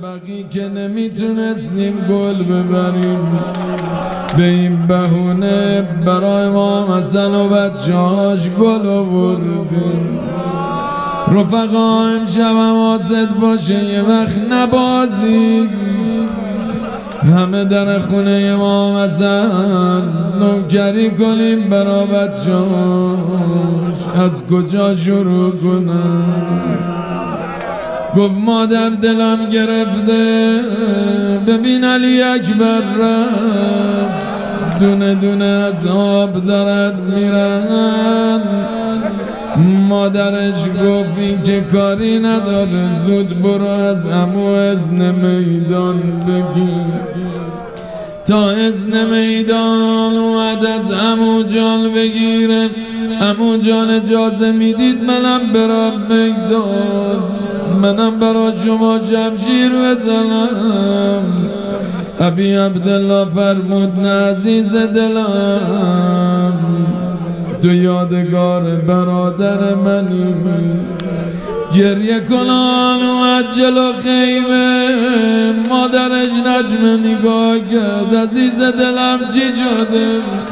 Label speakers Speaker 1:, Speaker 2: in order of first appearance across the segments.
Speaker 1: بقی که نمیتونستیم گل ببریم، به این بهونه برای امام حسن و بچه‌هاش گل آوردیم. رفقا امشب حواست باشه یه وقت نبازی، همه در خونه امام حسن نوکری کنیم برا بچه‌هاش. از کجا شروع کنم؟ گفت مادر دلم گرفته، ببین علی اکبر رفت، دونه دونه از آب دارد میرن. مادرش گفت این که کاری نداره، زود برو از عمو اذن میدان بگیر. تا اذن میدان اومد از عمو جان بگیره. عمو جان اجازه میدید منم برم میدان، منم برا شما شمشیر بزنم. ابی عبدالله فرمود نه عزیز دلم، تو یادگار برادر منی. گریه کنان اومد جلو خیمه، مادرش نجم نگاه کرد. عزیز دلم چی شده؟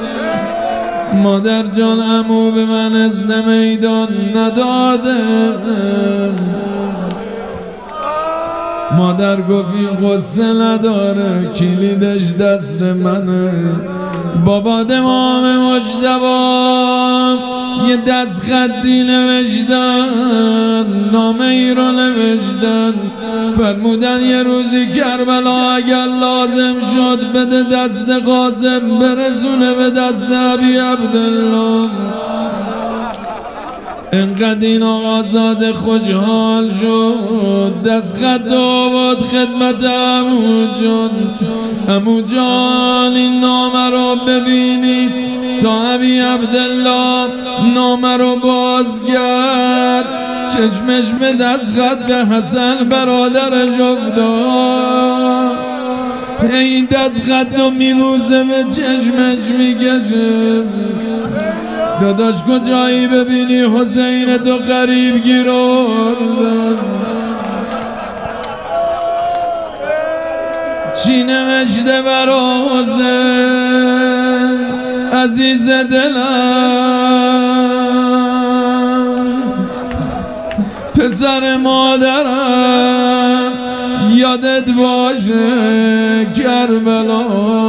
Speaker 1: مادر جان عمو به من اذن میدان نداده. مادر گفت این قصه نداره، کلیدش دست منه. بابا امام مجتبی یه دست خطی نوشتن، نامه ای رو نوشتن، فرمودن یه روزی کربلا اگر لازم شد بده دست قاسم برسونه به دست ابی عبدالله. انقدر این آقازاده خوشحال شد، دست خط آورد خدمت عمو جان. عمو جان این نامه رو ببینید. تا ابی عبدالله نامه رو باز کرد، چشمش به دست خط حسن برادرش افتاد. این دست خط رو میبوزه به چشمش میکشه. داداش کجایی ببینی حسین تو قریب گیر آوردن. چی نوشته برا حسین عزیز دلم؟ پسر مادرم یادت باشه کربلا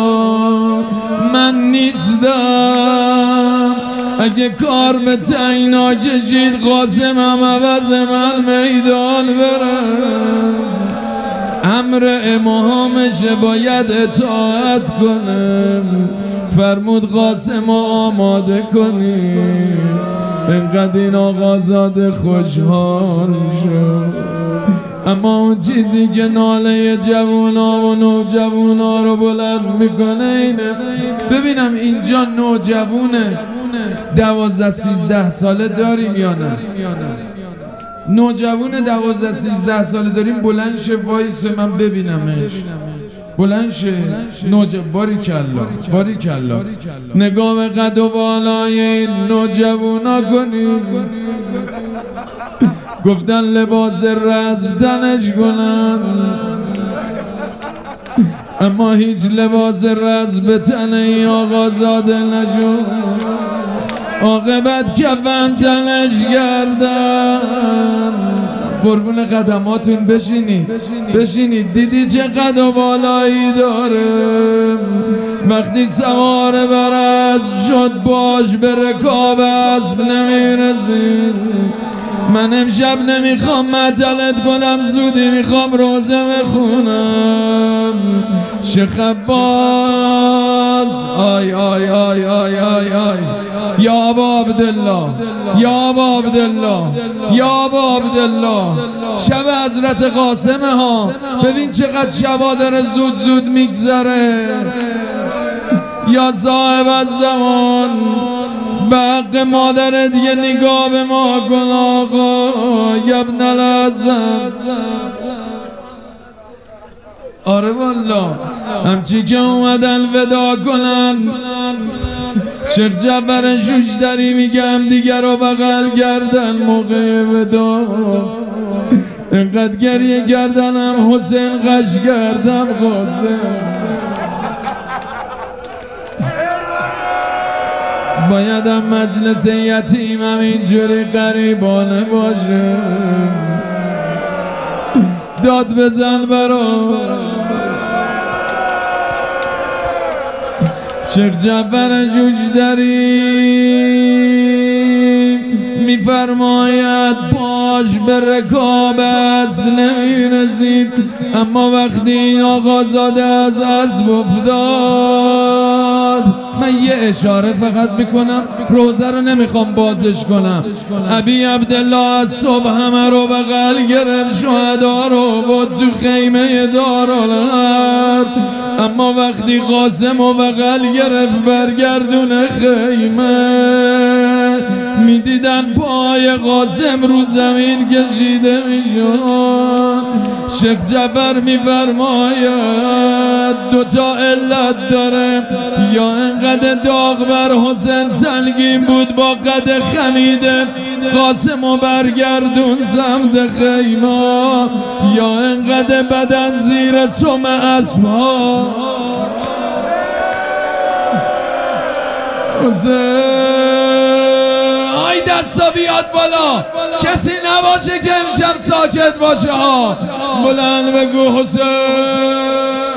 Speaker 1: من نیستم. اگه کار به تعیینا کشید قاسمم عوض من میدان برم. امر امامش باید اطاعت کنم، فرمود قاسم آماده کنیم. اینقدر این آقازاده خوشحال شد. اما اون چیزی که ناله جوونا و نوجوونا رو بلند میکنه اینه. ببینم اینجا نوجوونه 12-13 ساله داریم یا نه؟ نوجوون 12-13 ساله داریم. بلند شه وایسه من ببینمش. بلند شه باریکلا. نگاه به قد و بالای این نوجوانا کنیم. گفتن لباس رسم تنش کنن، اما هیچ لباس رسم به تن این آقازاده نشد. عاقبت کفن تنش گردن. قربون قدماتون بشینید. دیدی چه قد و بالایی داره؟ وقتی سوار بر اسب شد باش به رکاب اسب نمیرسید. من امشب نمیخوام معطلت کنم، زودی میخوام روزه بخونم. شیخ عباس آی آی آی آی آی آی یا ابا عبدالله، یا ابا عبدالله، یا ابا عبدالله. شب حضرت قاسم ها، ببین چقدر شبا داره زود میگذره. یا صاحب الزمان به حق مادرت یه نگاه به ما کن آقا. یا ابن الحسن. آره والا همچی که اومدن ودا کنن. شیخ جعفر شوشتری میگم دیگر رو بغل کردن موقع ودا. اینقدر گریه کردنم حسین غش کردم قاسم. بایدم مجلس یتیمم اینجوری غریبانه باشه. داد بزن برام شیخ جعفر جوجدری میفرماید باش به رکاب اسب نمیرسید، اما وقتی این آقازاده از اسب افتاد. من یه اشاره فقط میکنم، روزه رو نمیخوام بازش کنم. ابی عبدالله از صبح همه رو بغل گرفت، شهدا رو بود تو خیمه دارالحرب، اما وقتی قاسم رو بغل گرفت برگردون خیمه، میدیدن پای قاسم رو زمین کشیده میشد. شیخ جعفر میفرماید دوتا علت داره، یا انقدر داغ بر حسین سنگین بود با قد خمیده قاسم و برگردون سمت خیمه، یا انقدر بدن زیر سم اسبا. آی دستا بیاد بالا، کسی نباشه که امشب ساکت باشه ها. بلند بگو حسین.